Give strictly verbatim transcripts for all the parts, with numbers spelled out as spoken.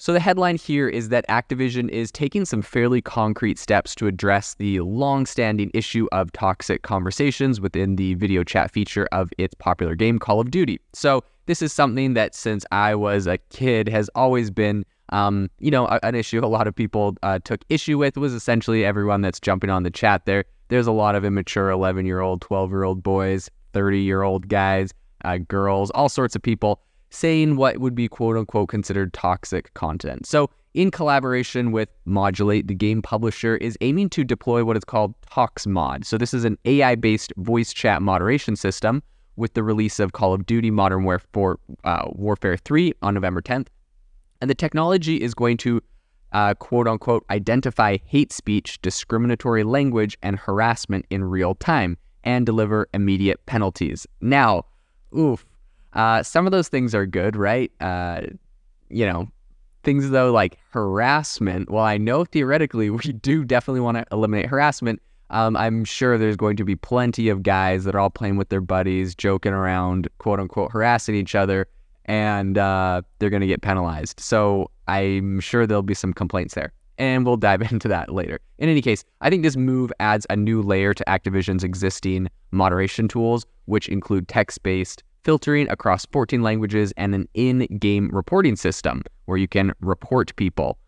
So the headline here is that Activision is taking some fairly concrete steps to address the long-standing issue of toxic conversations within the video chat feature of its popular game, Call of Duty. So this is something that since I was a kid has always been, um, you know, a, an issue a lot of people uh, took issue with. Was essentially everyone that's jumping on the chat there. There's a lot of immature eleven-year-old, twelve-year-old boys, thirty-year-old guys, uh, girls, all sorts of people saying what would be quote-unquote considered toxic content. So in collaboration with Modulate, the game publisher is aiming to deploy what is called ToxMod. So this is an A I-based voice chat moderation system with the release of Call of Duty Modern Warfare, uh, Warfare three on November tenth. And the technology is going to uh, quote-unquote identify hate speech, discriminatory language, and harassment in real time and deliver immediate penalties. Now, oof. Uh, some of those things are good, right? Uh, you know, things though like harassment. Well, I know theoretically we do definitely want to eliminate harassment. Um, I'm sure there's going to be plenty of guys that are all playing with their buddies, joking around, quote unquote, harassing each other, and uh, they're going to get penalized. So I'm sure there'll be some complaints there. And we'll dive into that later. In any case, I think this move adds a new layer to Activision's existing moderation tools, which include text-based filtering across fourteen languages and an in-game reporting system where you can report people.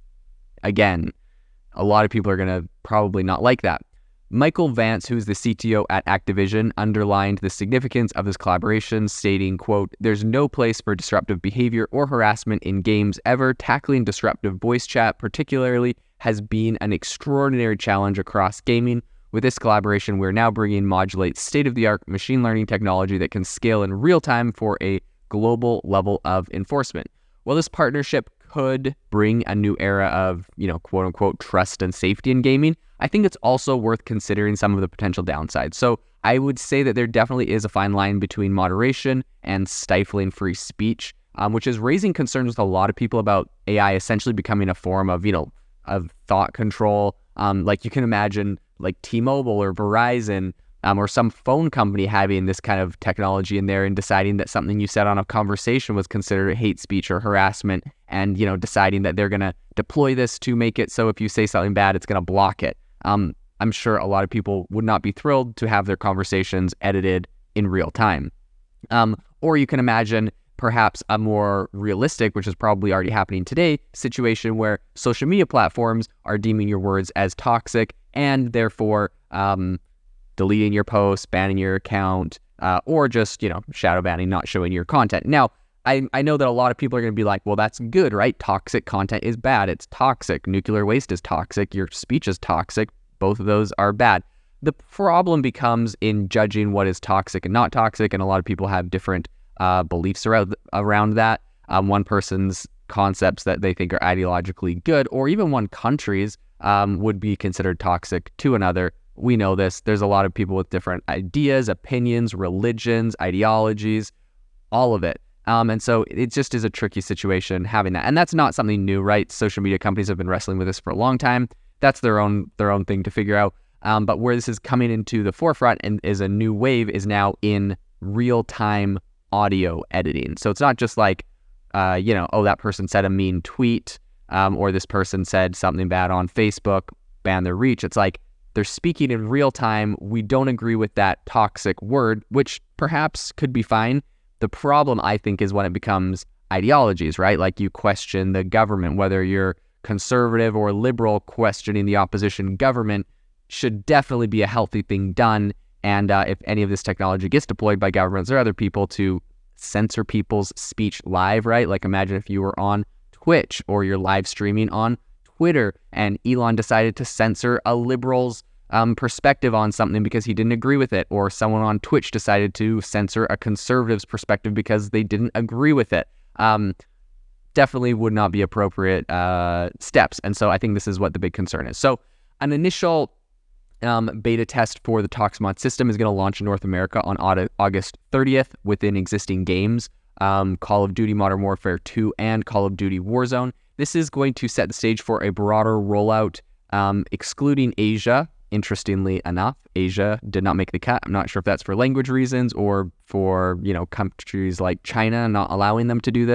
Again, a lot of people are going to probably not like that. Michael Vance, who's the C T O at Activision, underlined the significance of this collaboration, stating, quote, "There's no place for disruptive behavior or harassment in games ever. Tackling disruptive voice chat particularly has been an extraordinary challenge across gaming. With this collaboration, we're now bringing Modulate's state-of-the-art machine learning technology that can scale in real time for a global level of enforcement." Well, this partnership could bring a new era of, you know, quote unquote, trust and safety in gaming. I think it's also worth considering some of the potential downsides. So I would say that there definitely is a fine line between moderation and stifling free speech, um, which is raising concerns with a lot of people about A I essentially becoming a form of, you know, of thought control. Um, like you can imagine like T-Mobile or Verizon um, or some phone company having this kind of technology in there and deciding that something you said on a conversation was considered hate speech or harassment, and, you know, deciding that they're going to deploy this to make it so if you say something bad, it's going to block it. Um, I'm sure a lot of people would not be thrilled to have their conversations edited in real time. Um, or you can imagine perhaps a more realistic, which is probably already happening today, situation where social media platforms are deeming your words as toxic and therefore um, deleting your post, banning your account, uh, or just, you know, shadow banning, not showing your content. Now, I, I know that a lot of people are going to be like, well, that's good, right? Toxic content is bad. It's toxic. Nuclear waste is toxic. Your speech is toxic. Both of those are bad. The problem becomes in judging what is toxic and not toxic, and a lot of people have different uh, beliefs around, around that. Um, one person's concepts that they think are ideologically good, or even one country's, um, would be considered toxic to another. We know this. There's a lot of people with different ideas, opinions, religions, ideologies, all of it. Um, and so it just is a tricky situation having that. And that's not something new, right? Social media companies have been wrestling with this for a long time. That's their own their own thing to figure out. Um, but where this is coming into the forefront and is a new wave is now in real-time audio editing. So it's not just like, uh, you know, oh, that person said a mean tweet, um, or this person said something bad on Facebook, ban their reach. It's like they're speaking in real time. We don't agree with that toxic word, which perhaps could be fine. The problem, I think, is when it becomes ideologies, right? Like you question the government, whether you're conservative or liberal, questioning the opposition government should definitely be a healthy thing done. And uh, if any of this technology gets deployed by governments or other people to censor people's speech live, right? Like imagine if you were on Twitch or you're live streaming on Twitter and Elon decided to censor a liberal's um, perspective on something because he didn't agree with it, or someone on Twitch decided to censor a conservative's perspective because they didn't agree with it. Um, definitely would not be appropriate uh, steps. And so I think this is what the big concern is. So an initial um, beta test for the ToxMod system is going to launch in North America on August thirtieth within existing games, um, Call of Duty Modern Warfare two and Call of Duty Warzone. This is going to set the stage for a broader rollout, um, excluding Asia. Interestingly enough, Asia did not make the cut. I'm not sure if that's for language reasons or for, you know, countries like China not allowing them to do this.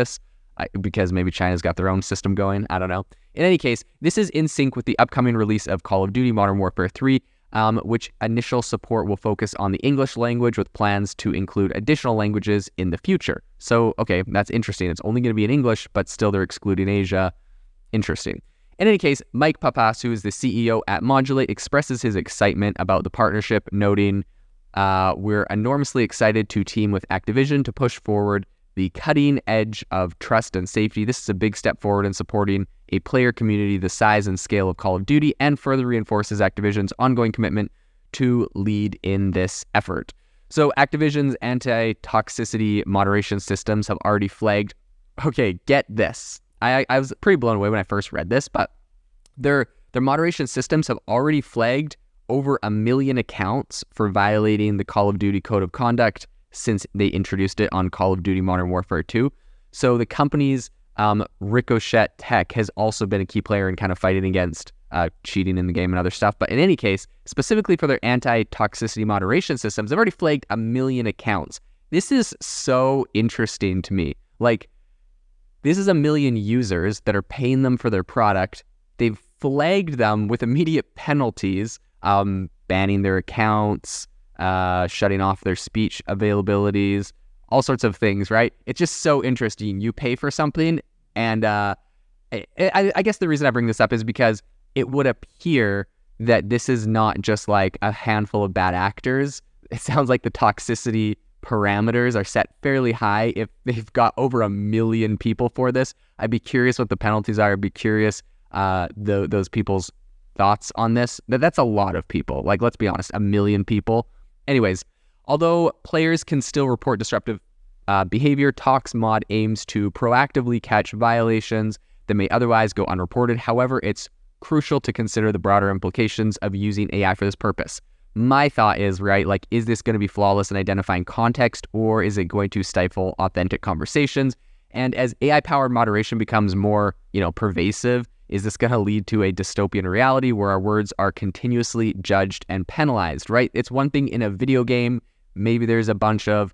I, because maybe China's got their own system going. I don't know. In any case, this is in sync with the upcoming release of Call of Duty Modern Warfare three, um, which initial support will focus on the English language with plans to include additional languages in the future. So, okay, that's interesting. It's only going to be in English, but still they're excluding Asia. Interesting. In any case, Mike Papas, who is the C E O at Modulate, expresses his excitement about the partnership, noting, uh, we're enormously excited to team with Activision to push forward the cutting edge of trust and safety. This is a big step forward in supporting a player community the size and scale of Call of Duty and further reinforces Activision's ongoing commitment to lead in this effort. So Activision's anti-toxicity moderation systems have already flagged, okay, get this. I, I was pretty blown away when I first read this, but their, their moderation systems have already flagged over a million accounts for violating the Call of Duty Code of Conduct since they introduced it on Call of Duty Modern Warfare two. So the company's um, Ricochet Tech has also been a key player in kind of fighting against uh, cheating in the game and other stuff. But in any case, specifically for their anti-toxicity moderation systems, they've already flagged a million accounts. This is so interesting to me. Like, this is a million users that are paying them for their product. They've flagged them with immediate penalties, um, banning their accounts, Uh, shutting off their speech availabilities, all sorts of things, right? It's just so interesting. You pay for something, and uh, I, I, I guess the reason I bring this up is because it would appear that this is not just like a handful of bad actors. It sounds like the toxicity parameters are set fairly high. If they've got over a million people for this, I'd be curious what the penalties are. I'd be curious uh, the, those people's thoughts on this. That's a lot of people. Like, let's be honest, a million people. Anyways, although players can still report disruptive uh, behavior, ToxMod aims to proactively catch violations that may otherwise go unreported. However, it's crucial to consider the broader implications of using A I for this purpose. My thought is, right, like, is this going to be flawless in identifying context, or is it going to stifle authentic conversations? And as A I-powered moderation becomes more, you know, pervasive, is this going to lead to a dystopian reality where our words are continuously judged and penalized, right? It's one thing in a video game, maybe there's a bunch of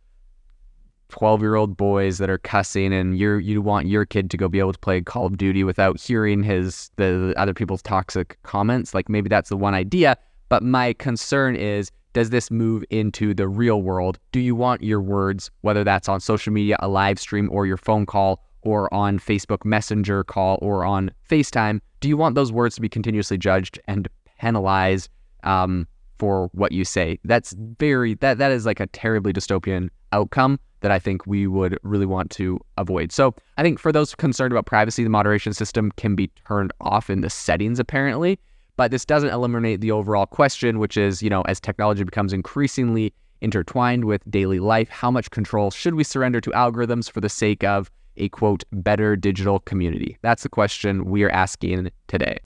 twelve-year-old boys that are cussing and you're, you want your kid to go be able to play Call of Duty without hearing his the, the other people's toxic comments. Like, maybe that's the one idea, but my concern is, does this move into the real world? Do you want your words, whether that's on social media, a live stream, or your phone call, or on Facebook Messenger call, or on FaceTime, do you want those words to be continuously judged and penalized um, for what you say? That's very, that that is like a terribly dystopian outcome that I think we would really want to avoid. So I think for those concerned about privacy, the moderation system can be turned off in the settings apparently, but this doesn't eliminate the overall question, which is, you know, as technology becomes increasingly intertwined with daily life, how much control should we surrender to algorithms for the sake of a, quote, better digital community? That's the question we are asking today.